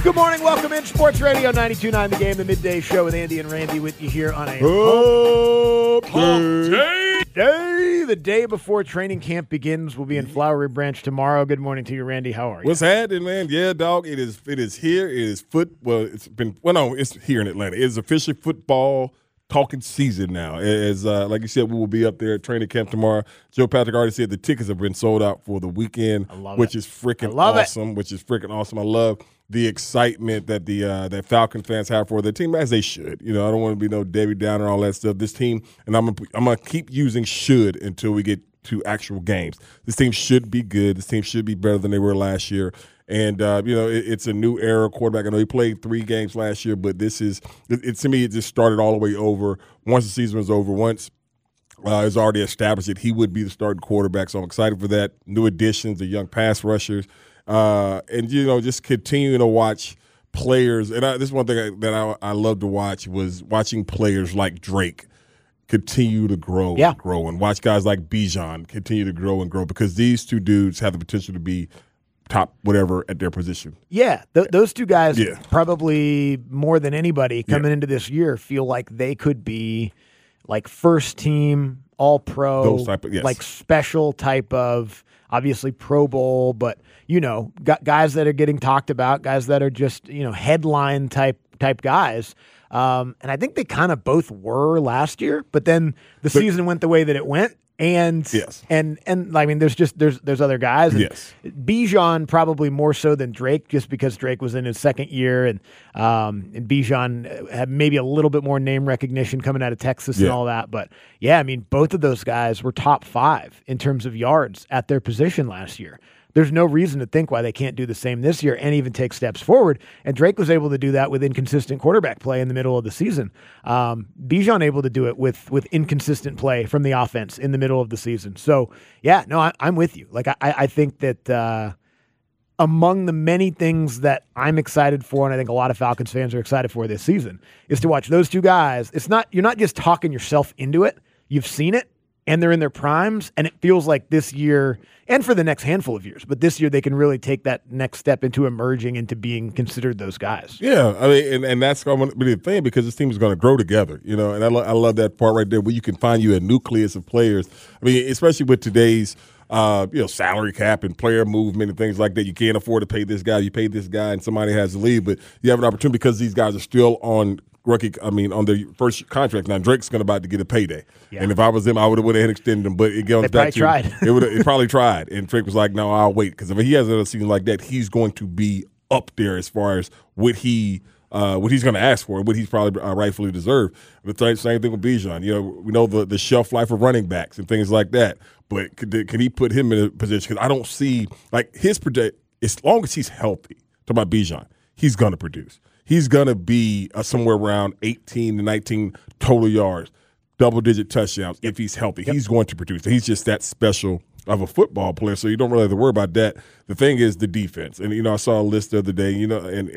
Good morning. Welcome in Sports Radio 92.9 The Game, the midday show with Andy and Randy with you here on a hump day. The day before training camp begins. We'll be in Flowery Branch tomorrow. Good morning to you, Randy. How are you? What's happening, man? Yeah, dog. It is here. It is it's here in Atlanta. It is officially football talking season now. As like you said, we will be up there at training camp tomorrow. Joe Patrick already said the tickets have been sold out for the weekend, which is freaking awesome. I love the excitement that that Falcon fans have for their team, as they should. You know, I don't want to be no Debbie Downer and all that stuff. This team, and I'm gonna keep using should until we get to actual games. This team should be good. This team should be better than they were last year. And, it's a new era quarterback. I know he played 3 games last year, but this is to me, it just started all the way over. Once the season was over, once it's already established that he would be the starting quarterback. So I'm excited for that. New additions, the young pass rushers. And, just continuing to watch players. And this is one thing that I love to watch was watching players like Drake continue to grow and grow, and watch guys like Bijan continue to grow and grow, because these two dudes have the potential to be top whatever at their position. Yeah, those two guys probably more than anybody coming into this year feel like they could be like first team, all pro, those type of, like special type of, obviously Pro Bowl, but guys that are getting talked about, guys that are just headline type guys. And I think they kind of both were last year, but then the season went the way that it went. And I mean, there's other guys. And Bijan probably more so than Drake, just because Drake was in his second year, and Bijan had maybe a little bit more name recognition coming out of Texas and all that. But I mean, both of those guys were top 5 in terms of yards at their position last year. There's no reason to think why they can't do the same this year and even take steps forward. And Drake was able to do that with inconsistent quarterback play in the middle of the season. Bijan able to do it with inconsistent play from the offense in the middle of the season. So, I'm with you. Like, I think that among the many things that I'm excited for, and I think a lot of Falcons fans are excited for this season, is to watch those two guys. You're not just talking yourself into it. You've seen it. And they're in their primes, and it feels like this year, and for the next handful of years, but this year they can really take that next step into emerging into being considered those guys. Yeah, I mean, and that's going to be the thing, because this team is going to grow together, and I love that part right there, where you can find you a nucleus of players. I mean, especially with today's salary cap and player movement and things like that. You can't afford to pay this guy. You pay this guy, and somebody has to leave, but you have an opportunity because these guys are still on their first contract. Now Drake's about to get a payday, and if I was him, I would have went ahead and extended him. But it goes back to tried. It probably tried, and Drake was like, "No, I'll wait," because if he has another season like that, he's going to be up there as far as what he's going to ask for, and what he's probably rightfully deserved. But the same thing with Bijan. We know the shelf life of running backs and things like that. But can he put him in a position? Because I don't see his project. As long as he's healthy, talk about Bijan, he's going to produce. He's going to be somewhere around 18 to 19 total yards, double-digit touchdowns if he's healthy. He's going to produce. He's just that special of a football player, so you don't really have to worry about that. The thing is the defense. And, I saw a list the other day, and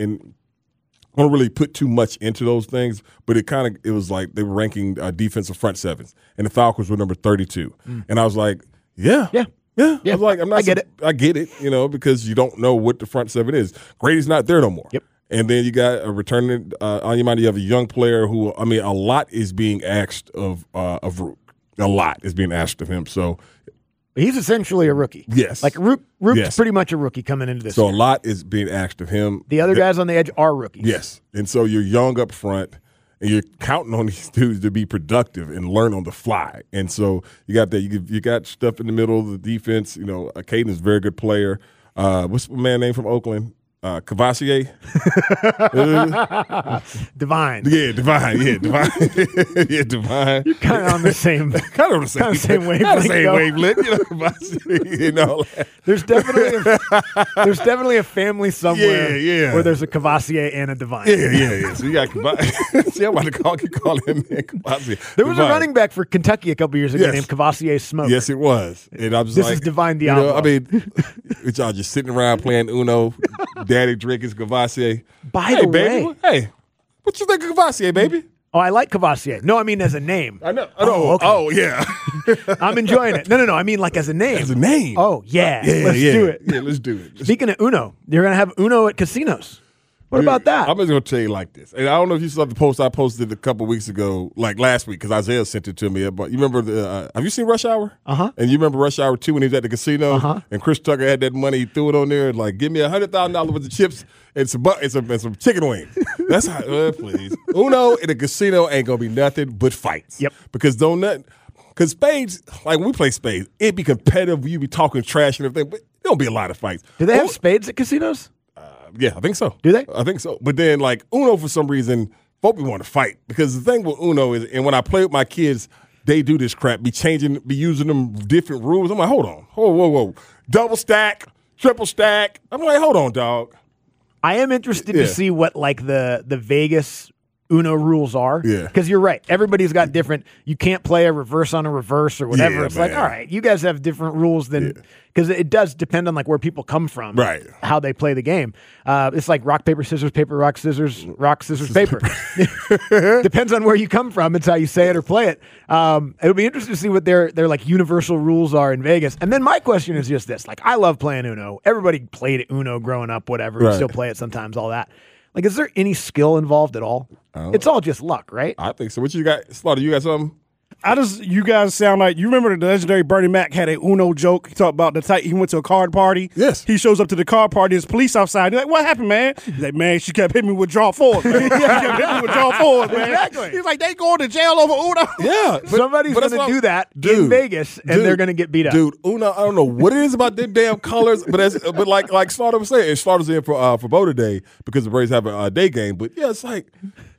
I don't really put too much into those things, but it was like they were ranking defensive front sevens, and the Falcons were number 32. And I was like, yeah. I was like, I get it, because you don't know what the front seven is. Grady's not there no more. And then you got a returning on your mind. You have a young player who, a lot is being asked of Rook. A lot is being asked of him. So he's essentially a rookie. Yes, like Rook's pretty much a rookie coming into this. So year. A lot is being asked of him. The other guys on the edge are rookies. Yes, and so you're young up front, and you're counting on these dudes to be productive and learn on the fly. And so you got that. You got stuff in the middle of the defense. Caden is a very good player. What's the man name from Oakland? Cavassier? Divine. Yeah, Divine. Yeah, Divine. You're kind of on the same wavelength. There's definitely a family somewhere where there's a Cavassier and a Divine. Yeah. So you got Cavassier. See, I'm about to call him Cavassier. There was a running back for Kentucky a couple years ago named Cavassier Smoke. Yes, it was. And I was this is Divine Diablo. Y'all just sitting around playing Uno. Daddy Drake is Cavassier. By the way, baby, hey, what you think of Cavassier, baby? Oh, I like Cavassier. No, I mean as a name. I know. Oh, okay. Oh, yeah. I'm enjoying it. No. I mean like as a name. As a name. Oh, yeah. Let's do it. Yeah, let's do it. Speaking of Uno, you're going to have Uno at casinos. What about that? I'm just going to tell you like this. And I don't know if you saw the post I posted a couple weeks ago, like last week, because Isaiah sent it to me. But you remember have you seen Rush Hour? Uh-huh. And you remember Rush Hour 2 when he was at the casino? Uh-huh. And Chris Tucker had that money, he threw it on there, and like, give me $100,000 worth of chips and some chicken wings. That's how, please. Uno in a casino ain't going to be nothing but fights. Yep. Because because spades, like when we play spades, it'd be competitive. You be talking trash and everything, but there don't be a lot of fights. Do they have spades at casinos? Yeah, I think so. Do they? I think so. But then, like, Uno, for some reason, folk be want to fight. Because the thing with Uno is, and when I play with my kids, they do this crap, be using them different rules. I'm like, hold on. Whoa. Double stack, triple stack. I'm like, hold on, dog. I am interested to see what, like, the Vegas Uno rules are. Yeah. Because you're right. Everybody's got different. You can't play a reverse on a reverse or whatever. Yeah, it's man. like, all right, you guys have different rules than because it does depend on like where people come from, right? How they play the game. It's like rock paper scissors, rock scissors, paper. Depends on where you come from. It's how you say it or play it. It'll be interesting to see what their like universal rules are in Vegas. And then my question is just this: like, I love playing Uno. Everybody played Uno growing up, whatever. Right. We still play it sometimes. All that. Like, is there any skill involved at all? It's all just luck, right? I think so. What you got, Slaughter? You got something? You guys sound like, you remember the legendary Bernie Mac had a Uno joke. He talked about he went to a card party. Yes. He shows up to the card party, there's police outside. He's like, what happened, man? He's like, man, she kept hitting me with draw fours, man. She kept hitting me with draw fours, man. Exactly. He's like, they going to jail over Uno. Yeah. Somebody's going to do that in Vegas, and they're going to get beat up. Dude, Uno, I don't know what it is about them damn colors, but like Slaughter was saying, Slaughter's in for Bo today because the Braves have a day game. But yeah, it's like,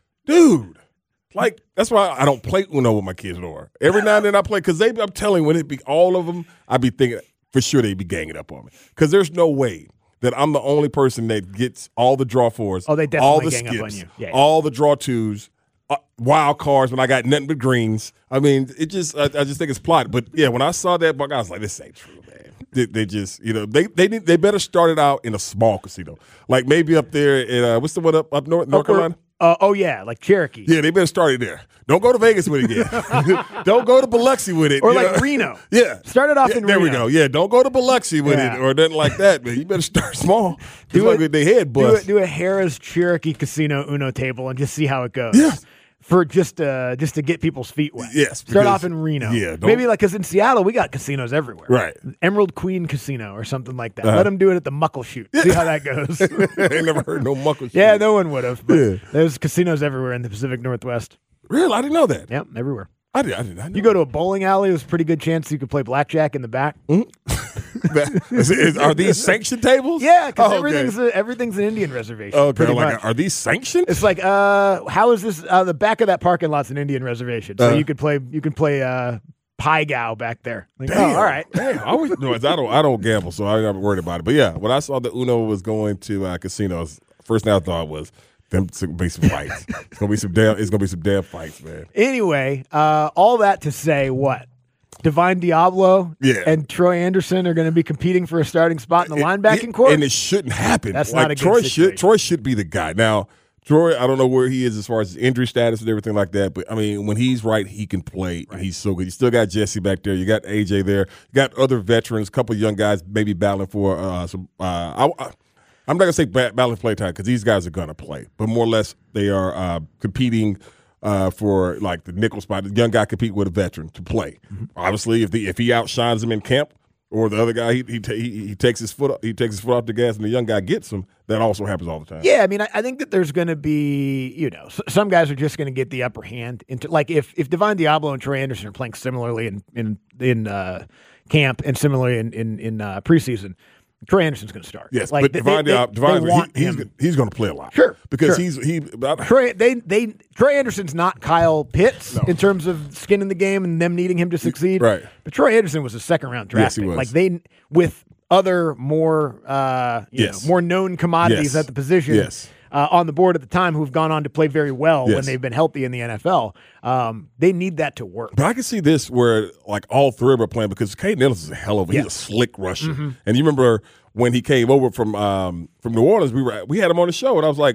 dude. Like, that's why I don't play Uno with my kids anymore. Every now and then I play, because I'm telling you, when it be all of them, I be thinking for sure they'd be ganging up on me. Because there's no way that I'm the only person that gets all the draw fours, they definitely all the gang skips, up on you. Yeah. all the draw twos, wild cards when I got nothing but greens. I mean, I just think it's plot. But yeah, when I saw that, I was like, this ain't true, man. They just, they better start it out in a small casino. Like maybe up there in, what's the one up North Carolina? Like Cherokee. Yeah, they better start it there. Don't go to Vegas with it again. Don't go to Biloxi with it. Or like Reno. Yeah. Start it off in Reno. There we go. Yeah, don't go to Biloxi with it or nothing like that, man. You better start small. Like they head bust. Do a Harrah's Cherokee Casino Uno table and just see how it goes. Yeah. For just to get people's feet wet. Yes. Start off in Reno. Yeah. Maybe because in Seattle we got casinos everywhere. Right. Emerald Queen Casino or something like that. Let them do it at the Muckleshoot. See how that goes. I ain't never heard no Muckleshoot. Yeah, no one would have. There's casinos everywhere in the Pacific Northwest. Really? I didn't know that. Yep, everywhere. I did not know. You go to a bowling alley, there's a pretty good chance you could play blackjack in the back. Are these sanctioned tables? Yeah, because everything's an Indian reservation. Okay, are these sanctioned? It's like, how is this? The back of that parking lot's an Indian reservation, so you can play Pai Gow back there. Like, damn, all right. Damn. I don't gamble, so I'm not worried about it. But yeah, when I saw that Uno was going to casinos, first thing I thought was, It's gonna be some fights. It's gonna be some damn fights, man. Anyway, all that to say, what? Divine Diablo and Troy Anderson are going to be competing for a starting spot in the linebacking corps, and it shouldn't happen. That's not a good situation. Troy should be the guy. Now, Troy, I don't know where he is as far as his injury status and everything like that, but I mean, when he's right, he can play. Right. He's so good. You still got Jesse back there. You got AJ there. You got other veterans, a couple of young guys maybe battling for some. I'm not gonna say battling play time because these guys are gonna play, but more or less they are competing. For like the nickel spot, the young guy compete with a veteran to play. Mm-hmm. Obviously, if he outshines him in camp, or the other guy he takes his foot off the gas, and the young guy gets him. That also happens all the time. Yeah, I mean, I think that there's going to be some guys are just going to get the upper hand. Like if Divine Diablo and Troy Anderson are playing similarly in camp and similarly in preseason. Troy Anderson's going to start. Yes, like but Divine he's going to play a lot. Sure, because Troy Anderson's not Kyle Pitts in terms of skin in the game and them needing him to succeed. Right, but Troy Anderson was a second round draft pick. Yes, he was. Like they with other more more known commodities at the position. Yes. On the board at the time who've gone on to play very well when they've been healthy in the NFL. They need that to work. But I can see this where like all three of them are playing because Caden Ellis is a hell of he's a slick rusher. Mm-hmm. And you remember when he came over from New Orleans, we had him on the show and I was like,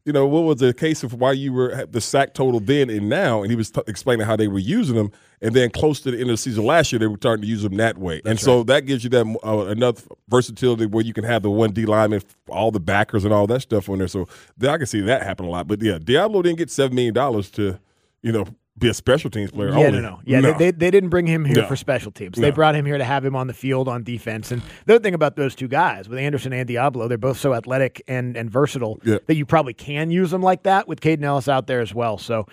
what was the case of why you were the sack total then and now, and he was explaining how they were using them, and then close to the end of the season last year, they were starting to use them that way. So that gives you that enough versatility where you can have the 1D lineman, all the backers and all that stuff on there. So I can see that happen a lot. But, yeah, Diablo didn't get $7 million to, be a special teams player. Yeah, only. no. Yeah, No. They didn't bring him here for special teams. They No. brought him here to have him on the field on defense. And the other thing about those two guys, with Anderson and Diablo, they're both so athletic and versatile that you probably can use them like that with Caden Ellis out there as well. So,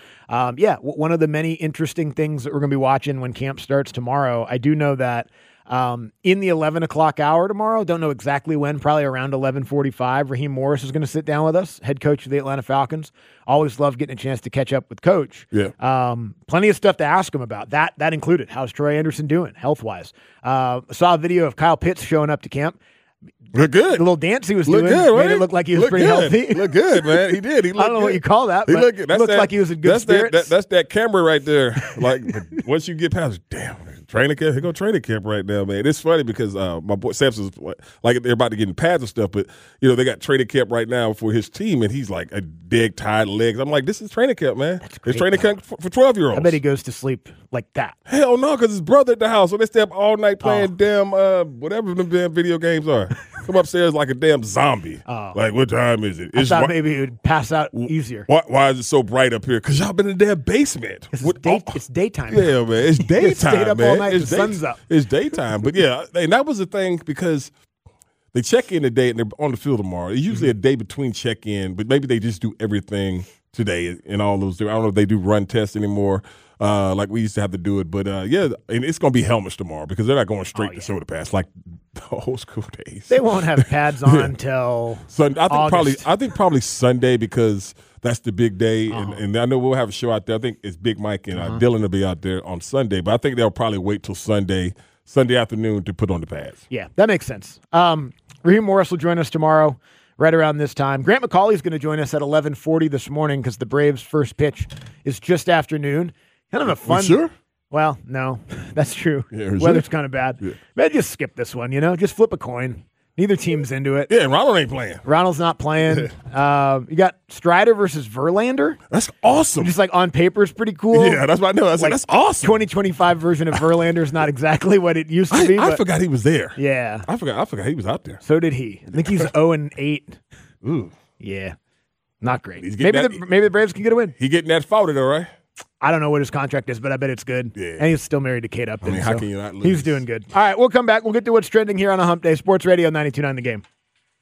one of the many interesting things that we're going to be watching when camp starts tomorrow, I do know that in the 11 o'clock hour tomorrow, don't know exactly when, probably around 11:45, Raheem Morris is going to sit down with us, head coach of the Atlanta Falcons. Always love getting a chance to catch up with Coach. Yeah. Plenty of stuff to ask him about. That included, how's Troy Anderson doing health-wise? Saw a video of Kyle Pitts showing up to camp. Look good. The little dance he was Look doing good, made right? it look like he was Look pretty good. healthy. Look good, man. He did. He looked I don't know good. what you call that, He but looked good. looked like he was in good spirits. That's that camera right there. Like, once you get past, damn, training camp, here go training camp right now, man. It's funny because my boy Samson's like they're about to get in pads and stuff, but they got training camp right now for his team, and he's like a dead tired legs. I'm like, this is training camp, man. It's training camp for 12-year-olds. I bet he goes to sleep like that. Hell no, because his brother at the house, so they stay up all night playing damn whatever them damn video games are. Come upstairs like a damn zombie. Like, what time is it? I thought maybe he would pass out easier. Why is it so bright up here? Because y'all been in the damn basement. It's daytime. Yeah, man. It's daytime, stayed up man. all night. It's The sun's up. It's daytime. But, yeah, and that was the thing because they check in today and they're on the field tomorrow. It's usually a day between check-in, but maybe they just do everything today and all those. I don't know if they do run tests anymore. Like we used to have to do it. But, and it's going to be helmets tomorrow because they're not going straight to shoulder pads like the old school days. They won't have pads on till Sunday. August. I think probably Sunday because that's the big day. And I know we'll have a show out there. I think it's Big Mike and Dylan will be out there on Sunday. But I think they'll probably wait till Sunday afternoon to put on the pads. Yeah, that makes sense. Raheem Morris will join us tomorrow right around this time. Grant McCauley is going to join us at 11:40 this morning because the Braves' first pitch is just after noon. Kind of a fun. Sure? Well, no, that's true. Yeah, Weather's kind of bad. Yeah. Maybe just skip this one, just flip a coin. Neither team's into it. Yeah, Ronald ain't playing. Ronald's not playing. You got Strider versus Verlander. That's awesome. Just like on paper is pretty cool. Yeah, that's what I know. That's awesome. 2025 version of Verlander is not exactly what it used to be. I forgot he was there. Yeah. I forgot he was out there. So did he. I think he's 0-8. Ooh. Yeah. Not great. Maybe the Braves can get a win. He getting that foul though, right? I don't know what his contract is, but I bet it's good. Yeah. And he's still married to Kate Upton. How can you not lose? He's doing good. All right, we'll come back. We'll get to what's trending here on a Hump Day. Sports Radio 92.9 The Game.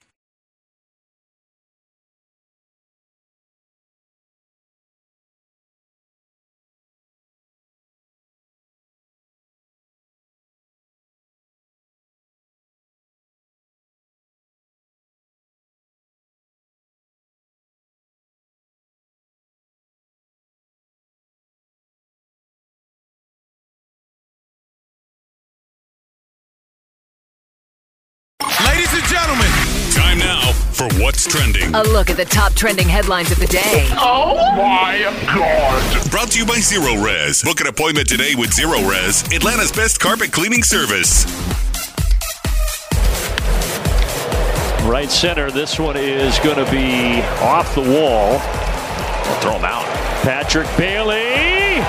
Ladies and gentlemen, time now for What's Trending. A look at the top trending headlines of the day. Oh my God. Brought to you by Zero Res. Book an appointment today with Zero Res, Atlanta's best carpet cleaning service. Right center, this one is going to be off the wall. We'll throw him out. Patrick Bailey.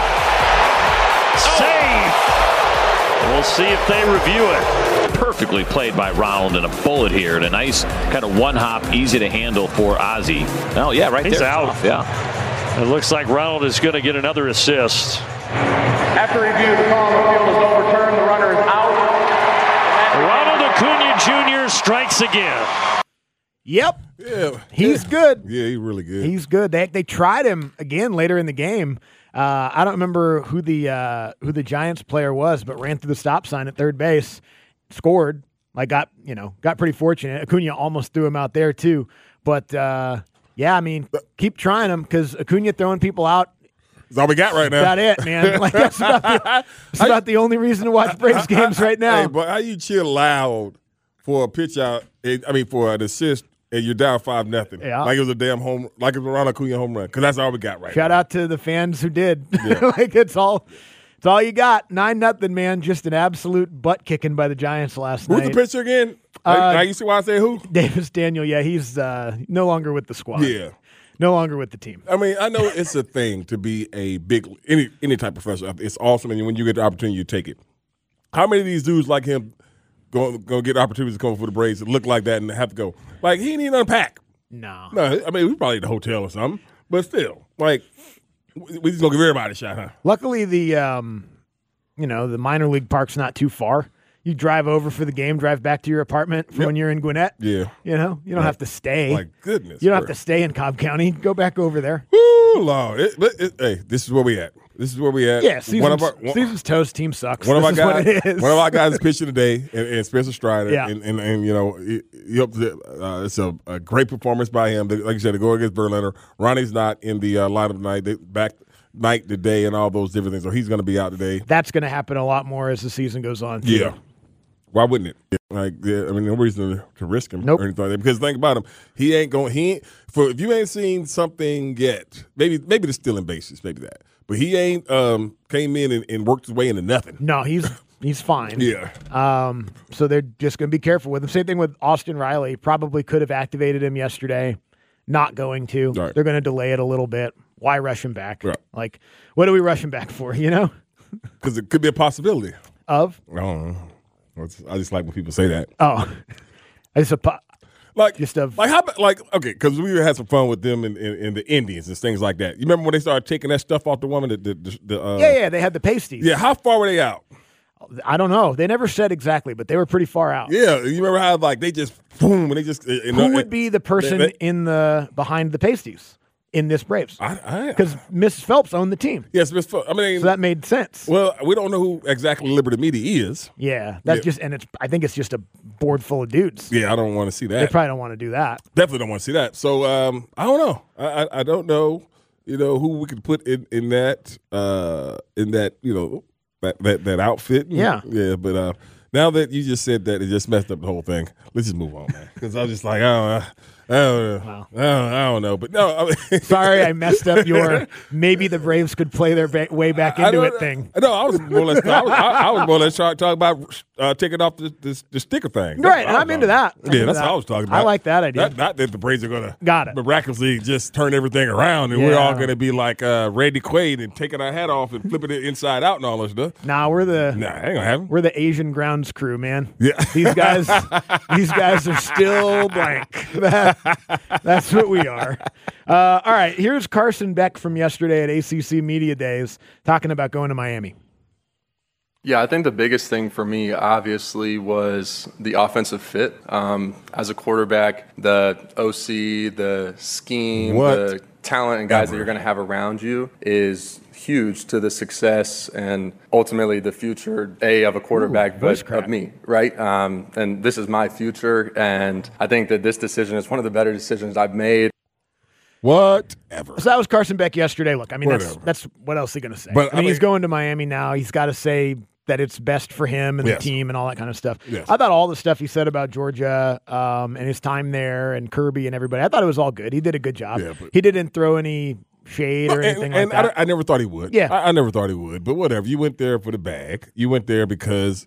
Safe. We'll see if they review it. Perfectly played by Ronald and a bullet here. And a nice kind of one-hop, easy to handle for Ozzie. Oh, yeah, right there. He's out. Yeah. It looks like Ronald is going to get another assist. After review, the call on the field is overturned. The runner is out. Ronald Acuna Jr. strikes again. Yep. Yeah. He's good. Yeah, he's really good. He's good. They tried him again later in the game. I don't remember who the Giants player was, but ran through the stop sign at third base, scored. Got pretty fortunate. Acuna almost threw him out there too. But yeah, I mean, keep trying him because Acuna throwing people out. That's all we got right now. About it, man. That's about the only reason to watch Braves games right now. Hey, but how you cheer loud for a pitch out? For an assist. And you're down 5-0. Yeah. Like it was a damn home, like it was a Ronald Acuna home run. Because that's all we got right Shout now. out to the fans who did. Yeah. It's all you got. 9-0, man. Just an absolute butt kicking by the Giants last night. Who's the pitcher again? Now you see why I say who? Davis Daniel. Yeah, he's no longer with the squad. Yeah. No longer with the team. I mean, I know it's a thing to be a big any type of professional. It's awesome, and when you get the opportunity, you take it. How many of these dudes like him going to get opportunities to come for the Braves that look like that and have to go? Like, he didn't even unpack. No. I mean, we probably at the hotel or something, but still, like, we just gonna give everybody a shot, huh? Luckily, the minor league park's not too far. You drive over for the game, drive back to your apartment from when you're in Gwinnett. Yeah. You don't have to stay. My goodness. You don't have to stay in Cobb County. Go back over there. Woo, Lord. Hey, this is where we at. Yeah, season's toast. Team sucks. One of our guys, what it is. One of our guys is pitching today, and Spencer Strider. Yeah. And it's a great performance by him. Like you said, to go against Verlander. Ronnie's not in the lineup tonight. Back night today and all those different things. So he's going to be out today. That's going to happen a lot more as the season goes on. Too. Yeah. Why wouldn't it? No reason to risk him nope. or anything like that. Because think about him. If you ain't seen something yet, maybe the stealing bases, maybe that. But he ain't came in and worked his way into nothing. No, he's fine. Yeah. So they're just going to be careful with him. Same thing with Austin Riley. Probably could have activated him yesterday. Not going to. Right. They're going to delay it a little bit. Why rush him back? Right. Like, what are we rushing back for, Because it could be a possibility. Of? I don't know. I just like when people say that. Oh. Because we had some fun with them in the Indians and things like that. You remember when they started taking that stuff off the woman? Yeah, they had the pasties. Yeah, how far were they out? I don't know. They never said exactly, but they were pretty far out. Yeah, you remember how they just boom and they just. Who would be the person behind the pasties in this Braves? Because Mrs. Phelps owned the team. Yes, Miss Phelps. I mean, so that made sense. Well, we don't know who exactly Liberty Media is. Yeah, I think it's just a board full of dudes. Yeah, I don't want to see that. They probably don't want to do that. Definitely don't want to see that. So I don't know. I don't know. Who we could put in that that outfit. Yeah. Yeah, but now that you just said that, it just messed up the whole thing. Let's just move on, man. Because I was just like, I don't know. But no, I mean, sorry, I messed up your maybe the Braves could play their way back into it thing. No, I was more or less trying to talk about taking off the sticker thing. Right, and I'm into that. That's what I was talking about. I like that idea. Not that the Braves are going to miraculously just turn everything around and we're all going to be like Randy Quaid and taking our hat off and flipping it inside out and all this stuff. Nah, ain't gonna happen. We're the Asian grounds crew, man. Yeah, these guys are still blank. That's what we are. All right, here's Carson Beck from yesterday at ACC Media Days talking about going to Miami. Yeah, I think the biggest thing for me, obviously, was the offensive fit. As a quarterback, the OC, the scheme, the talent and guys that you're going to have around you is huge to the success and ultimately the future, of a quarterback, but of me, right? And this is my future, and I think that this decision is one of the better decisions I've made. Whatever. So that was Carson Beck yesterday. Look, I mean, that's what else is he going to say? But, I mean, he's going to Miami now. He's got to say that it's best for him and the team and all that kind of stuff. Yes. I thought all the stuff he said about Georgia and his time there and Kirby and everybody, I thought it was all good. He did a good job. Yeah, he didn't throw any shade or anything like that. I never thought he would. Yeah. I never thought he would. But whatever. You went there for the bag. You went there because,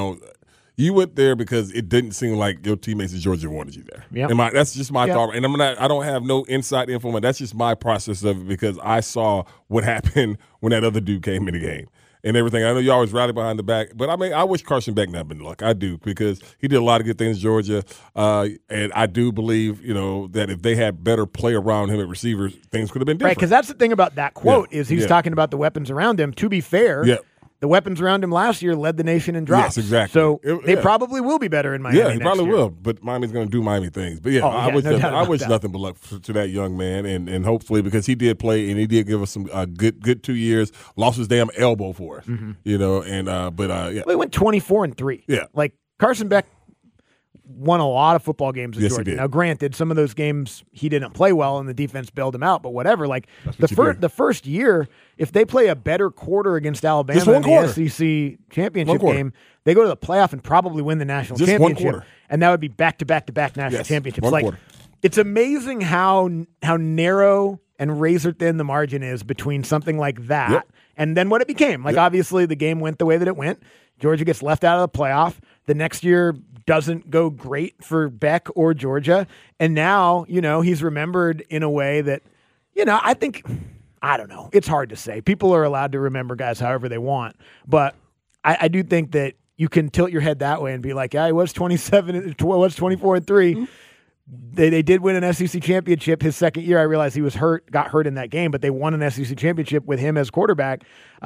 it didn't seem like your teammates in Georgia wanted you there. Yeah. That's just my thought. And I don't have no inside info, but that's just my process of it because I saw what happened when that other dude came in the game. And everything. I know you always rally behind the back, but I mean, I wish Carson Beck nothing but luck. I do, because he did a lot of good things in Georgia, and I do believe, that if they had better play around him at receivers, things could have been different. Right, because that's the thing about that quote is he's talking about the weapons around him. To be fair, the weapons around him last year led the nation in drops. Yes, exactly. So they probably will be better in Miami. Yeah, he probably year. will. But Miami's going to do Miami things. But I wish nothing but luck to that young man, and hopefully, because he did play and he did give us some good 2 years. Lost his damn elbow for us, Mm-hmm. Well, he went 24-3. Yeah, like Carson Beck won a lot of football games in Yes, he Georgia. did. Now, granted, some of those games he didn't play well and the defense bailed him out, but whatever. Like the first year, if they play a better quarter against Alabama in the SEC championship game, they go to the playoff and probably win the national championship. And that would be back-to-back national championships. It's amazing how narrow and razor thin the margin is between something like that and then what it became. Obviously, the game went the way that it went. Georgia gets left out of the playoff. The next year doesn't go great for Beck or Georgia. And now, he's remembered in a way that I think, I don't know. It's hard to say. People are allowed to remember guys however they want. But I do think that you can tilt your head that way and be like, yeah, he was 24-3. They did win an SEC championship his second year. I realized he was got hurt in that game, but they won an SEC championship with him as quarterback.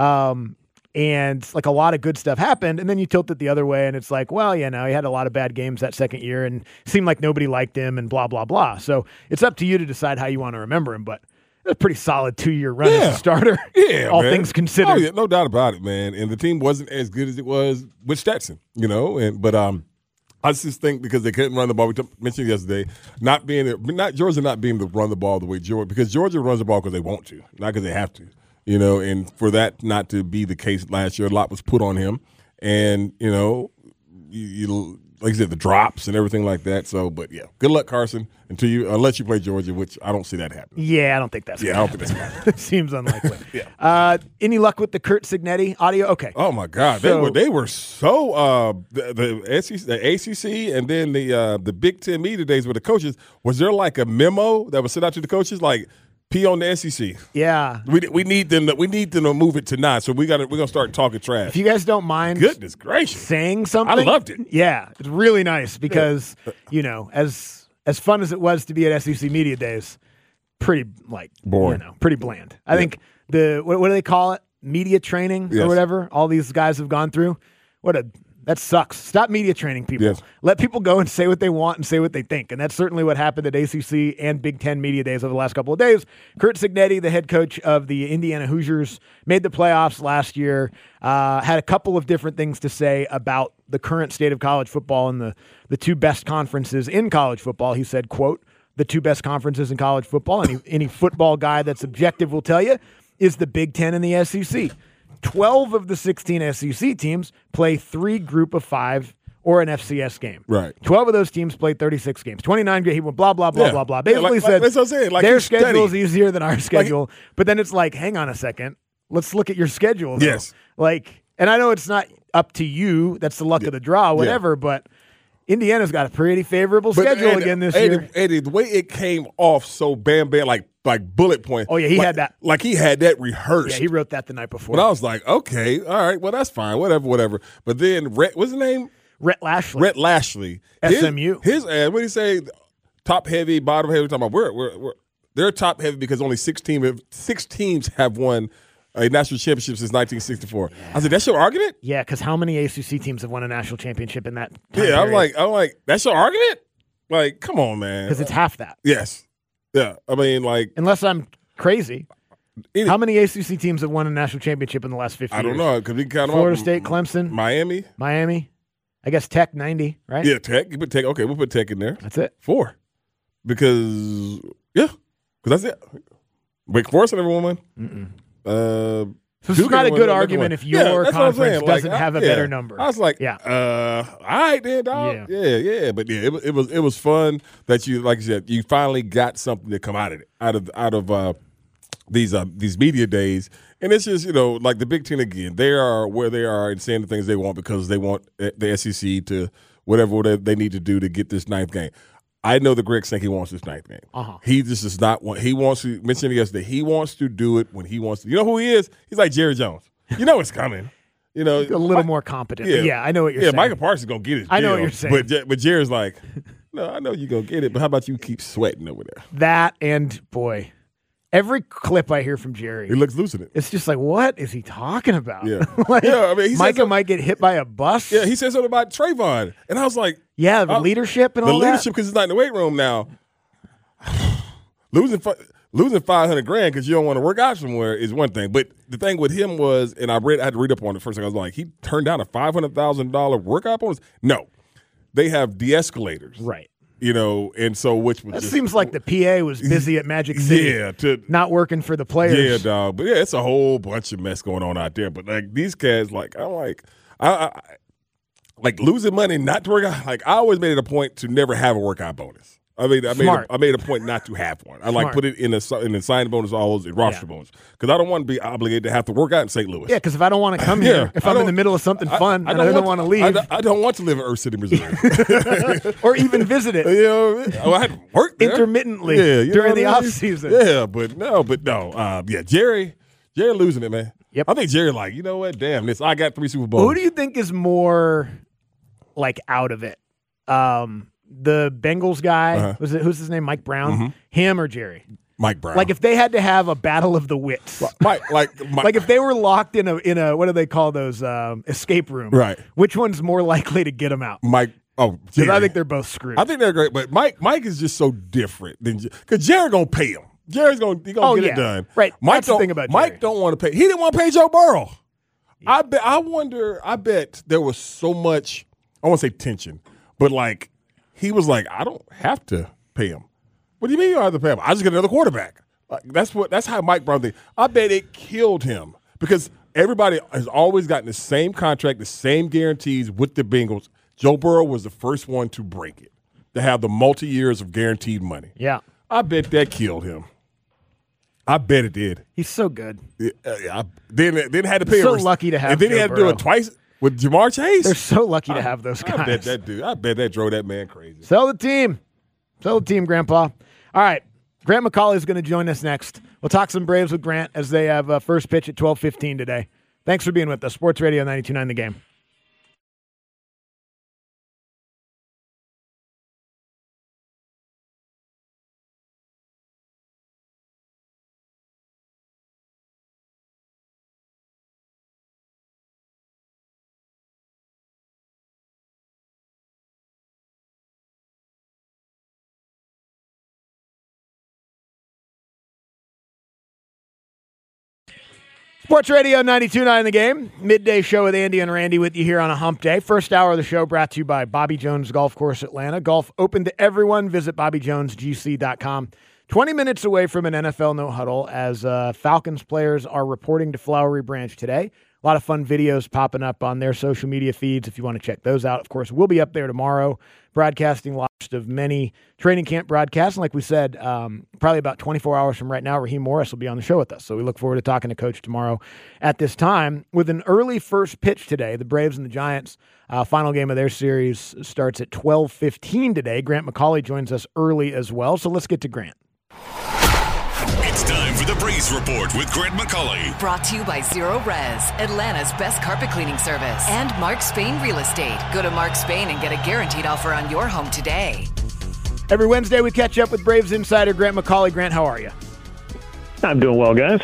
And like a lot of good stuff happened. And then you tilt it the other way and it's like, well, he had a lot of bad games that second year and seemed like nobody liked him and blah, blah, blah. So it's up to you to decide how you want to remember him. But a pretty solid 2-year run as a starter. Yeah, all man. things considered. Oh, yeah, no doubt about it, man. And the team wasn't as good as it was with Stetson, but I just think because they couldn't run the ball. We mentioned yesterday, Georgia not being able to run the ball the way Georgia, because Georgia runs the ball because they want to, not because they have to. And for that not to be the case last year, a lot was put on him, and you like I said, the drops and everything like that. So, but yeah, good luck, Carson, unless you play Georgia, which I don't see that happening. Yeah, I don't think that's. Yeah, I don't think that's happening. Seems unlikely. Yeah. Any luck with the Curt Cignetti audio? Okay. Oh my God, they were so the SEC, the ACC, and then the Big Ten media days with the coaches. Was there like a memo that was sent out to the coaches like? P on the SEC. Yeah, we need them to move it to 9. So we're gonna start talking trash. If you guys don't mind, goodness gracious, saying something, I loved it. Yeah, it's really nice because as fun as it was to be at SEC media days, pretty boring, pretty bland. I think what do they call it? Media training or whatever. All these guys have gone through. That sucks. Stop media training people. Yes. Let people go and say what they want and say what they think. And that's certainly what happened at ACC and Big Ten media days over the last couple of days. Curt Cignetti, the head coach of the Indiana Hoosiers, made the playoffs last year, had a couple of different things to say about the current state of college football and the two best conferences in college football. He said, quote, the two best conferences in college football, any football guy that's objective will tell you, is the Big Ten and the SEC. 12 of the 16 SEC teams play 3 group of 5 or an FCS game. Right. 12 of those teams played 36 games. 29 games. He went blah, blah, blah, blah, blah. Basically said that's what I'm saying. Their schedule is easier than our schedule. But then it's like, hang on a second. Let's look at your schedule. Though. Yes. And I know it's not up to you. That's the luck of the draw, whatever. But Indiana's got a pretty favorable schedule again this year. Eddie, the way it came off so bam, like bullet point. Oh, yeah, he had that. Like he had that rehearsed. Yeah, he wrote that the night before. But I was like, okay, all right, well, that's fine, whatever. But then, what's his name? Rhett Lashley. Rhett Lashley. SMU. His ad, what did he say? Top heavy, bottom heavy. We're talking about they're top heavy because only 6 teams have won a national championship since 1964. Yeah. I said, that's your argument? Yeah, because how many ACC teams have won a national championship in that time period? I'm like, that's your argument? Like, come on, man. Because it's half that. Yes. Yeah. I mean, like. Unless I'm crazy. How many ACC teams have won a national championship in the last 50 years? I don't know. Because we count Florida State, Clemson. Miami. I guess Tech, 90, right? Yeah, Tech. You put Tech. Okay, we'll put Tech in there. That's it. 4. Because that's it. Wake Forest never won one. So this is not a good argument if your conference doesn't have a better number. I was like, all right then, dog. Yeah. But it was fun that you, like you said, you finally got something to come out of these media days. And it's just, like the Big Ten again, they are where they are and saying the things they want because they want the SEC to whatever they need to do to get this 9th game. I know that Greg Sankey wants this 9th game. He just does not want. He wants to mention yesterday. He wants to do it when he wants to. You know who he is? He's like Jerry Jones. You know it's coming. A little more competent. Yeah, I know what you're saying. Yeah, Michael Parsons is gonna get his deal. I know what you're saying. But Jerry's like, no, I know you're gonna get it. But how about you keep sweating over there? That and boy. Every clip I hear from Jerry, he looks losing it. It's just like, what is he talking about? Yeah, I mean, Micah might get hit by a bus. Yeah, he said something about Trayvon, and I was like, the leadership and all that. The leadership because he's not in the weight room now. Losing $500,000 because you don't want to work out somewhere is one thing, but the thing with him was, and I had to read up on it first. I was like, he turned down a $500,000 workout bonus. No, they have de-escalators, right? And so which was seems like the PA was busy at Magic City, not working for the players. Yeah, dog. But it's a whole bunch of mess going on out there. But like these cats, I losing money not to work out. Like I always made it a point to never have a workout bonus. I made a point not to have one. I like put it in the signing bonus always and roster bonus because I don't want to be obligated to have to work out in St. Louis. Yeah, because if I don't want to come here, if I'm in the middle of something fun and I don't want to leave, I don't want to live in Earth City, Missouri, or even visit it. I had work there intermittently during the off season. Yeah, but no. Jerry losing it, man. Yep. I think Jerry like, you know what? Damn this! I got 3 Super Bowls. Who do you think is more like out of it? The Bengals guy, who's his name? Mike Brown, Mm-hmm. him or Jerry? Mike Brown. Like if they had to have a battle of the wits, Mike, like if they were locked in a what do they call those escape room? Right. Which one's more likely to get them out? Mike. Oh, because I think they're both screwed. I think they're great, but Mike is just so different than because Jerry gonna pay him. Jerry's gonna get it done. Right. Mike That's the thing about Jerry. Mike don't want to pay. He didn't want to pay Joe Burrow. Yeah. I bet there was so much. I won't say tension, but like he was like, I don't have to pay him. What do you mean you don't have to pay him? I just get another quarterback. Like, that's how Mike Brown thinks. I bet it killed him because everybody has always gotten the same contract, the same guarantees with the Bengals. Joe Burrow was the first one to break it, to have the multi-years of guaranteed money. Yeah. I bet that killed him. I bet it did. He's so good. Then had to pay. So lucky to have. And then Joe he had to Burrow. do it twice with Jamar Chase. They're so lucky to have those guys. I bet that drove that man crazy. Sell the team, Grandpa. All right, Grant McCauley is going to join us next. We'll talk some Braves with Grant as they have first pitch at 12:15 today. Thanks for being with us. Sports Radio 92.9 The Game. Sports Radio 92.9 The Game. Midday show with Andy and Randy with you here on a hump day. First hour of the show brought to you by Bobby Jones Golf Course Atlanta. Golf open to everyone. Visit BobbyJonesGC.com. 20 minutes away from an NFL no-huddle as Falcons players are reporting to Flowery Branch today. A lot of fun videos popping up on their social media feeds if you want to check those out. Of course, we'll be up there tomorrow broadcasting lots of many training camp broadcasts. And like we said, probably about 24 hours from right now, Raheem Morris will be on the show with us. So we look forward to talking to Coach tomorrow at this time. With an early first pitch today, the Braves and the Giants, final game of their series starts at 12:15 today. Grant McCauley joins us early as well. So let's get to Grant. It's time for the Braves Report with Grant McCauley. Brought to you by Zero Res, Atlanta's best carpet cleaning service. And Mark Spain Real Estate. Go to Mark Spain and get a guaranteed offer on your home today. Every Wednesday, we catch up with Braves insider Grant McCauley. Grant, how are you? I'm doing well, guys.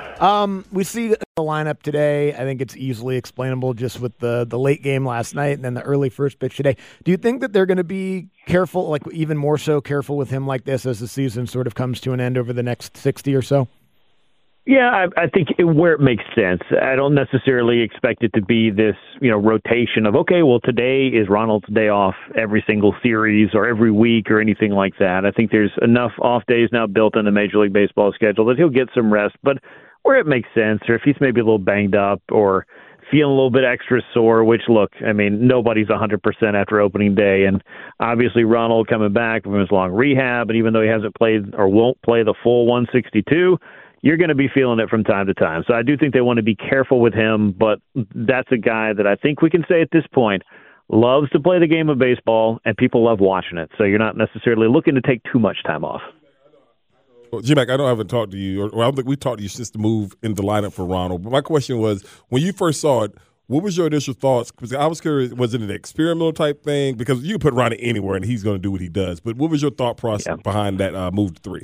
We see the lineup today. I think it's easily explainable just with the late game last night and then the early first pitch today. Do you think that they're going to be careful, like even more so careful with him like this as the season sort of comes to an end over the next 60 or so? Yeah, I think where it makes sense. I don't necessarily expect it to be this, rotation of, okay, well, today is Ronald's day off every single series or every week or anything like that. I think there's enough off days now built in the Major League Baseball schedule that he'll get some rest. But where it makes sense, or if he's maybe a little banged up or feeling a little bit extra sore, which, look, I mean, nobody's 100% after opening day. And obviously Ronald coming back from his long rehab, and even though he hasn't played or won't play the full 162, you're going to be feeling it from time to time. So I do think they want to be careful with him, but that's a guy that I think we can say at this point loves to play the game of baseball, and people love watching it. So you're not necessarily looking to take too much time off. Well, J-Mac, I haven't talked to you, or I don't think we talked to you since the move in the lineup for Ronald. But my question was, when you first saw it, what was your initial thoughts? Because I was curious, was it an experimental type thing? Because you can put Ronald anywhere, and he's going to do what he does. But what was your thought process behind that move to 3?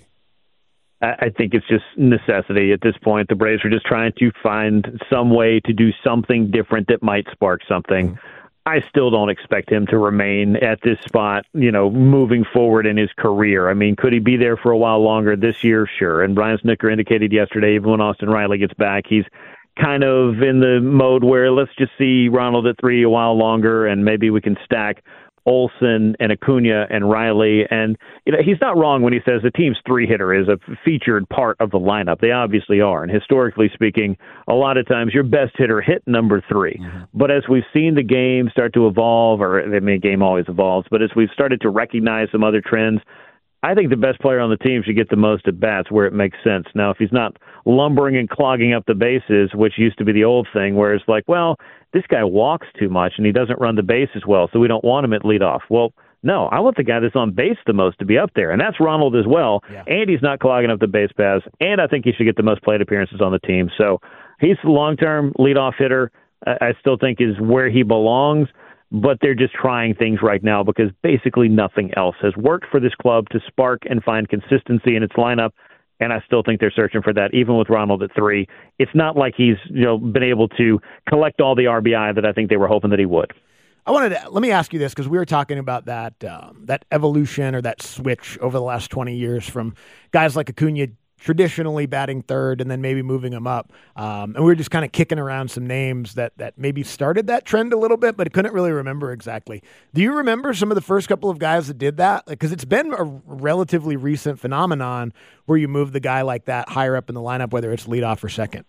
I think it's just necessity at this point. The Braves are just trying to find some way to do something different that might spark something. Mm-hmm. I still don't expect him to remain at this spot, moving forward in his career. I mean, could he be there for a while longer this year? Sure. And Brian Snitker indicated yesterday, even when Austin Riley gets back, he's kind of in the mode where let's just see Ronald at 3 a while longer, and maybe we can stack Olsen and Acuna and Riley. And he's not wrong when he says the team's 3-hitter is a featured part of the lineup. They obviously are. And historically speaking, a lot of times your best hitter hit number 3. Mm-hmm. But as we've seen the game start to evolve, or the game always evolves, but as we've started to recognize some other trends, I think the best player on the team should get the most at bats where it makes sense. Now, if he's not lumbering and clogging up the bases, which used to be the old thing, where it's like, well, this guy walks too much and he doesn't run the bases well, so we don't want him at leadoff. Well, no, I want the guy that's on base the most to be up there, and that's Ronald as well. Yeah. And he's not clogging up the base paths, and I think he should get the most plate appearances on the team. So he's the long-term leadoff hitter. I still think is where he belongs. But they're just trying things right now because basically nothing else has worked for this club to spark and find consistency in its lineup. And I still think they're searching for that, even with Ronald at 3. It's not like he's been able to collect all the RBI that I think they were hoping that he would. Let me ask you this, because we were talking about that evolution or that switch over the last 20 years from guys like Acuna traditionally batting third and then maybe moving him up. And we were just kind of kicking around some names that maybe started that trend a little bit, but couldn't really remember exactly. Do you remember some of the first couple of guys that did that? Because it's been a relatively recent phenomenon where you move the guy like that higher up in the lineup, whether it's leadoff or second.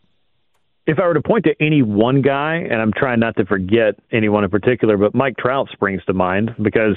If I were to point to any one guy, and I'm trying not to forget anyone in particular, but Mike Trout springs to mind because,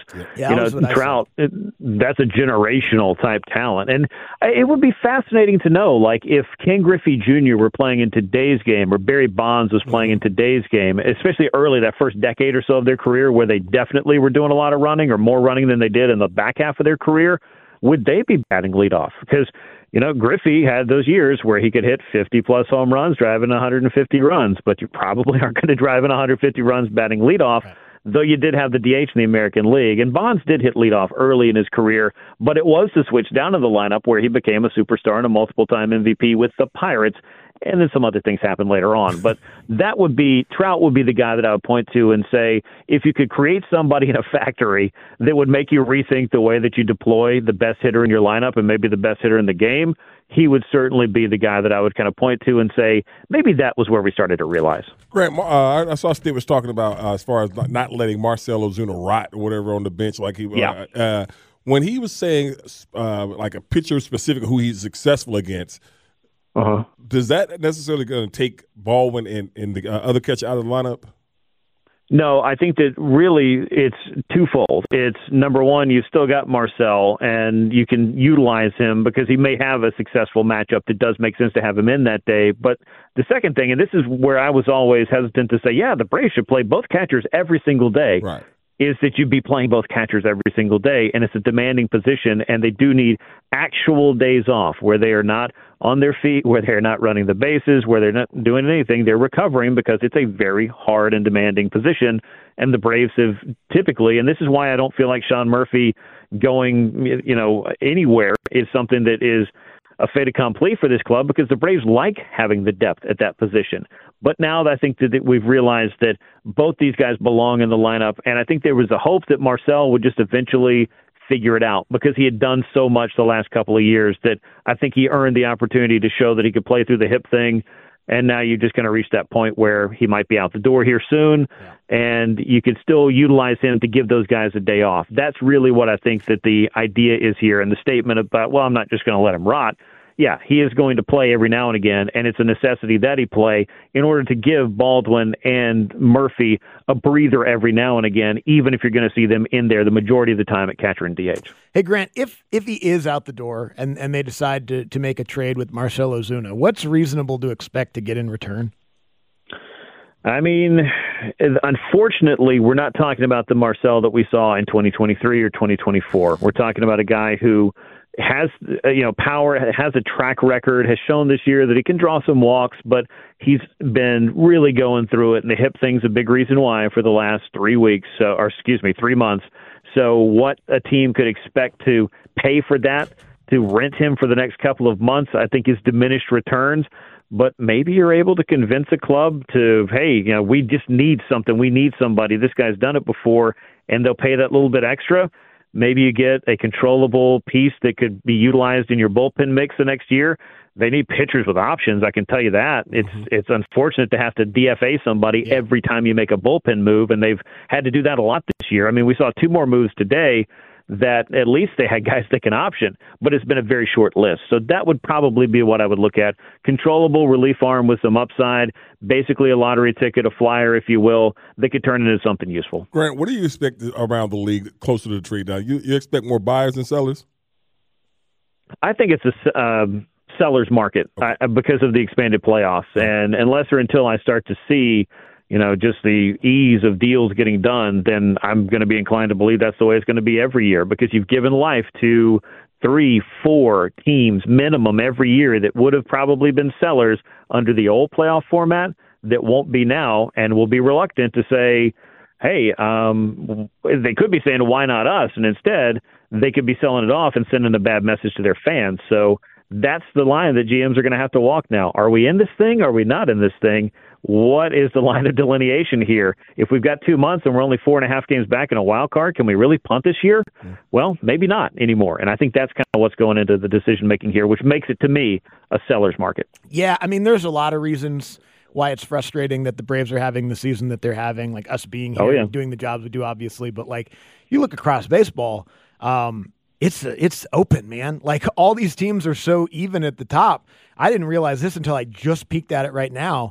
Trout, that's a generational type talent. And it would be fascinating to know, like, if Ken Griffey Jr. were playing in today's game or Barry Bonds was playing in today's game, especially early, that first decade or so of their career where they definitely were doing a lot of running or more running than they did in the back half of their career, would they be batting leadoff? Because Griffey had those years where he could hit 50-plus home runs, driving 150 runs, but you probably aren't going to drive in 150 runs batting leadoff, though you did have the DH in the American League. And Bonds did hit leadoff early in his career, but it was the switch down to the lineup where he became a superstar and a multiple-time MVP with the Pirates. And then some other things happened later on. But Trout would be the guy that I would point to and say, if you could create somebody in a factory that would make you rethink the way that you deploy the best hitter in your lineup and maybe the best hitter in the game, he would certainly be the guy that I would kind of point to and say, maybe that was where we started to realize. Grant, I saw Steve was talking about as far as not letting Marcell Ozuna rot or whatever on the bench like he when he was saying like a pitcher specific who he's successful against. Does that necessarily going to take Baldwin and the other catcher out of the lineup? No, I think that really it's twofold. It's number one, you've still got Marcell, and you can utilize him because he may have a successful matchup that does make sense to have him in that day. But the second thing, and this is where I was always hesitant to say, yeah, the Braves should play both catchers every single day. Right. Is that you'd be playing both catchers every single day, and it's a demanding position, and they do need actual days off where they are not on their feet, where they're not running the bases, where they're not doing anything. They're recovering because it's a very hard and demanding position, and the Braves have typically, and this is why I don't feel like Sean Murphy going, anywhere is something that is a fait accompli for this club because the Braves like having the depth at that position. But now I think that we've realized that both these guys belong in the lineup, and I think there was a hope that Marcell would just eventually figure it out because he had done so much the last couple of years that I think he earned the opportunity to show that he could play through the hip thing. And now you're just going to reach that point where he might be out the door here soon, and you could still utilize him to give those guys a day off. That's really what I think that the idea is here. And the statement about, well, I'm not just going to let him rot. Yeah, he is going to play every now and again, and it's a necessity that he play in order to give Baldwin and Murphy a breather every now and again, even if you're going to see them in there the majority of the time at catcher and DH. Hey, Grant, if he is out the door and they decide to make a trade with Marcell Ozuna, what's reasonable to expect to get in return? I mean, unfortunately, we're not talking about the Marcell that we saw in 2023 or 2024. We're talking about a guy who has power, has a track record, has shown this year that he can draw some walks, but he's been really going through it, and the hip thing's a big reason why for the last 3 months. So what a team could expect to pay for that, to rent him for the next couple of months, I think is diminished returns. But maybe you're able to convince a club to, hey, we just need something. We need somebody. This guy's done it before, and they'll pay that little bit extra. Maybe you get a controllable piece that could be utilized in your bullpen mix the next year. They need pitchers with options, I can tell you that. It's unfortunate to have to DFA somebody every time you make a bullpen move, and they've had to do that a lot this year. I mean, we saw 2 more moves today that at least they had guys that can option, but it's been a very short list. So that would probably be what I would look at. Controllable relief arm with some upside, basically a lottery ticket, a flyer, if you will, that could turn into something useful. Grant, what do you expect around the league closer to the trade now? You expect more buyers than sellers? I think it's a seller's market because of the expanded playoffs. And unless or until I start to see, just the ease of deals getting done, then I'm going to be inclined to believe that's the way it's going to be every year, because you've given life to 3-4 teams minimum every year that would have probably been sellers under the old playoff format that won't be now, and will be reluctant to say, hey, they could be saying, why not us? And instead, they could be selling it off and sending a bad message to their fans. So that's the line that GMs are going to have to walk now. Are we in this thing? Are we not in this thing? What is the line of delineation here? If we've got 2 months and we're only 4.5 games back in a wild card, can we really punt this year? Well, maybe not anymore. And I think that's kind of what's going into the decision-making here, which makes it, to me, a seller's market. Yeah, I mean, there's a lot of reasons why it's frustrating that the Braves are having the season that they're having, like us being here and doing the jobs we do, obviously. But, like, you look across baseball, it's open, man. Like, all these teams are so even at the top. I didn't realize this until I just peeked at it right now.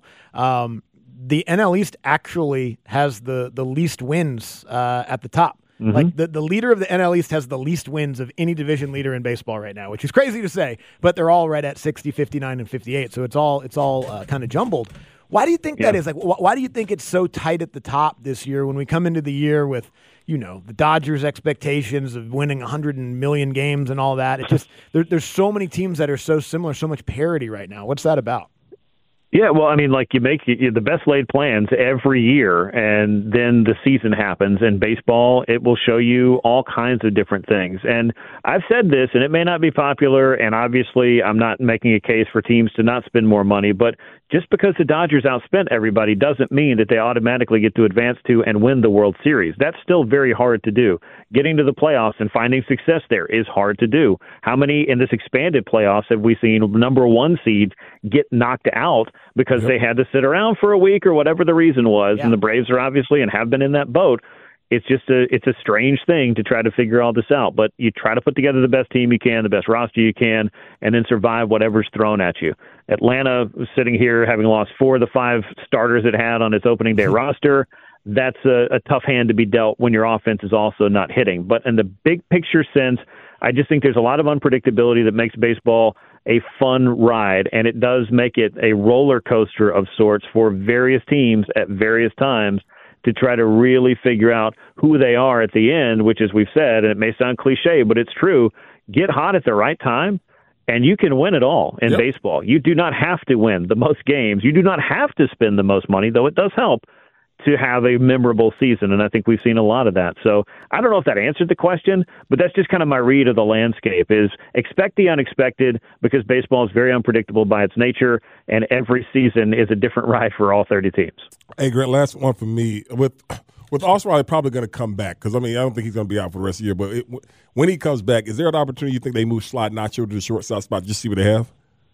The NL East actually has the least wins at the top. Mm-hmm. Like, the leader of the NL East has the least wins of any division leader in baseball right now, which is crazy to say, but they're all right at 60, 59, and 58. So it's all kind of jumbled. Why do you think that is? Like, why do you think it's so tight at the top this year when we come into the year with, the Dodgers' expectations of winning 100 million games and all that? It's just there's so many teams that are so similar, so much parity right now. What's that about? Yeah, well, I mean, like, you make the best laid plans every year, and then the season happens. In baseball, it will show you all kinds of different things. And I've said this, and it may not be popular, and obviously I'm not making a case for teams to not spend more money, but just because the Dodgers outspent everybody doesn't mean that they automatically get to advance to and win the World Series. That's still very hard to do. Getting to the playoffs and finding success there is hard to do. How many in this expanded playoffs have we seen number one seeds get knocked out because they had to sit around for a week or whatever the reason was? And the Braves are obviously and have been in that boat. It's just it's a strange thing to try to figure all this out, but you try to put together the best team you can, the best roster you can, and then survive whatever's thrown at you. Atlanta sitting here having lost 4 of the 5 starters it had on its opening day roster. That's a tough hand to be dealt when your offense is also not hitting. But in the big picture sense, I just think there's a lot of unpredictability that makes baseball a fun ride, and it does make it a roller coaster of sorts for various teams at various times to try to really figure out who they are at the end, which, as we've said, and it may sound cliche, but it's true, get hot at the right time, and you can win it all in baseball. You do not have to win the most games. You do not have to spend the most money, though it does help to have a memorable season, and I think we've seen a lot of that. So I don't know if that answered the question, but that's just kind of my read of the landscape, is expect the unexpected, because baseball is very unpredictable by its nature, and every season is a different ride for all 30 teams. Hey, Grant, last one for me. With Austin Riley probably going to come back, because, I mean, I don't think he's going to be out for the rest of the year, but when he comes back, is there an opportunity you think they move Slot Nacho to the shortstop spot, just see what they have?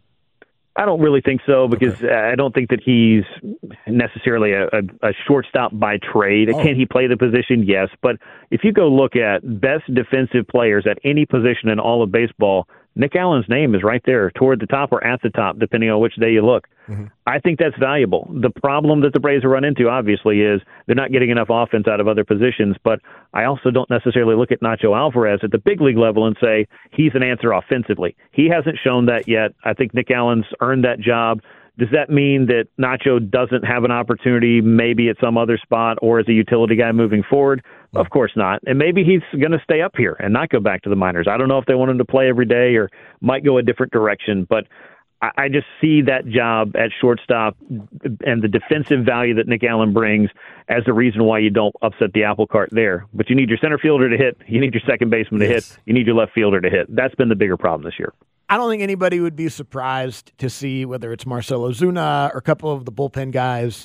I don't really think so, because I don't think that he's necessarily a shortstop by trade. Can he play the position? Yes. But if you go look at best defensive players at any position in all of baseball, Nick Allen's name is right there toward the top or at the top, depending on which day you look. Mm-hmm. I think that's valuable. The problem that the Braves run into, obviously, is they're not getting enough offense out of other positions. But I also don't necessarily look at Nacho Alvarez at the big league level and say he's an answer offensively. He hasn't shown that yet. I think Nick Allen's earned that job. Does that mean that Nacho doesn't have an opportunity maybe at some other spot or as a utility guy moving forward? Of course not. And maybe he's going to stay up here and not go back to the minors. I don't know if they want him to play every day or might go a different direction, but I just see that job at shortstop and the defensive value that Nick Allen brings as the reason why you don't upset the apple cart there. But you need your center fielder to hit. You need your second baseman to hit. You need your left fielder to hit. That's been the bigger problem this year. I don't think anybody would be surprised to see whether it's Marcell Ozuna or a couple of the bullpen guys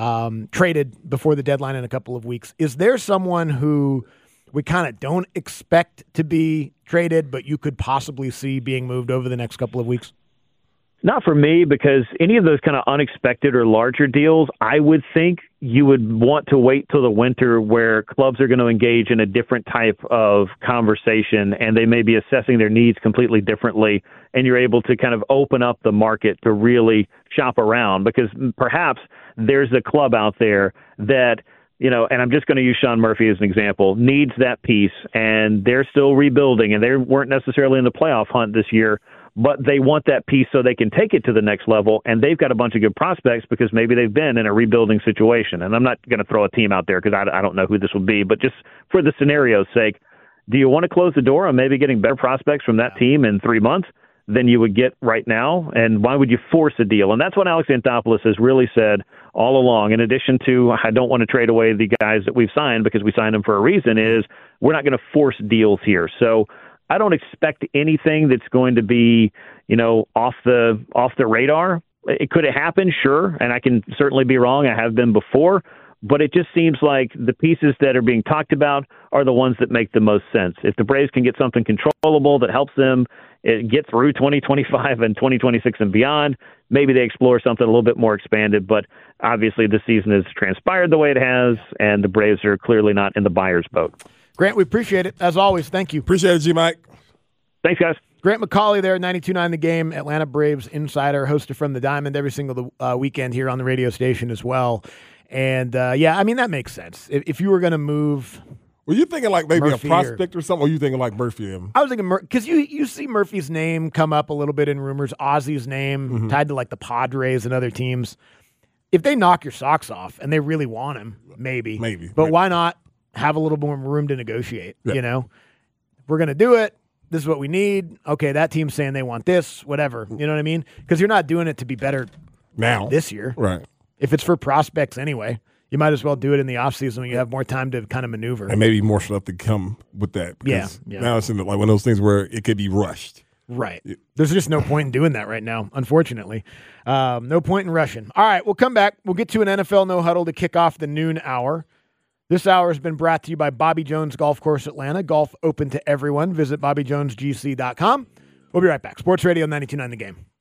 traded before the deadline in a couple of weeks. Is there someone who we kind of don't expect to be traded, but you could possibly see being moved over the next couple of weeks? Not for me, because any of those kind of unexpected or larger deals, I would think you would want to wait till the winter where clubs are going to engage in a different type of conversation and they may be assessing their needs completely differently, and you're able to kind of open up the market to really shop around, because perhaps there's a club out there that and I'm just going to use Sean Murphy as an example, needs that piece, and they're still rebuilding, and they weren't necessarily in the playoff hunt this year, but they want that piece so they can take it to the next level, and they've got a bunch of good prospects because maybe they've been in a rebuilding situation. And I'm not going to throw a team out there because I don't know who this will be, but just for the scenario's sake, do you want to close the door on maybe getting better prospects from that team in 3 months than you would get right now? And why would you force a deal? And that's what Alex Anthopoulos has really said all along, in addition to I don't want to trade away the guys that we've signed because we signed them for a reason, is we're not going to force deals here. So I don't expect anything that's going to be, off the radar. Could it happen? Sure. And I can certainly be wrong. I have been before. But it just seems like the pieces that are being talked about are the ones that make the most sense. If the Braves can get something controllable that helps them get through 2025 and 2026 and beyond, maybe they explore something a little bit more expanded. But obviously this season has transpired the way it has, and the Braves are clearly not in the buyer's boat. Grant, we appreciate it. As always, thank you. Appreciate it, G-Mike. Thanks, guys. Grant McCauley there, 92.9 The Game, Atlanta Braves insider, hosted from the Diamond every single weekend here on the radio station as well. And, that makes sense. If you were going to move... Were you thinking like maybe Murphy a prospect or something, or were you thinking like Murphy? I was thinking because you see Murphy's name come up a little bit in rumors, Ozzy's name tied to like the Padres and other teams. If they knock your socks off and they really want him, maybe. But why not have a little more room to negotiate, If we're going to do it, this is what we need. Okay, that team's saying they want this, whatever. You know what I mean? Because you're not doing it to be better now this year. Right. If it's for prospects anyway, you might as well do it in the offseason when you have more time to kind of maneuver. And maybe more stuff to come with that. Yeah. Now it's in like one of those things where it could be rushed. Right. There's just no point in doing that right now, unfortunately. No point in rushing. All right, we'll come back. We'll get to an NFL No Huddle to kick off the noon hour. This hour has been brought to you by Bobby Jones Golf Course Atlanta. Golf open to everyone. Visit BobbyJonesGC.com. We'll be right back. Sports Radio 92.9 The Game.